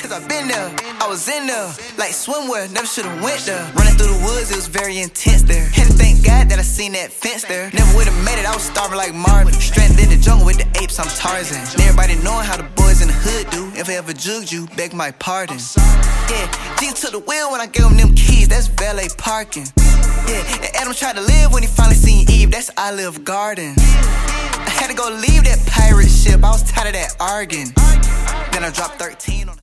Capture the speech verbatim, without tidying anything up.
cause I been there. I was in there, like swimwear, never should've went there. Running through the woods, it was very intense there. Had to thank God that I seen that fence there. Never would've made it, I was starving like Marvin. Stranded in the jungle with the apes, I'm Tarzan. And everybody knowing how the boys in the hood do. If I ever jugged you, beg my pardon. Yeah, G took the wheel when I gave him them keys, that's valet parking. Yeah, and Adam tried to live when he finally seen Eve, that's Olive Garden. I had to go leave that pirate ship, I was tired of that arguing. Then I dropped thirteen on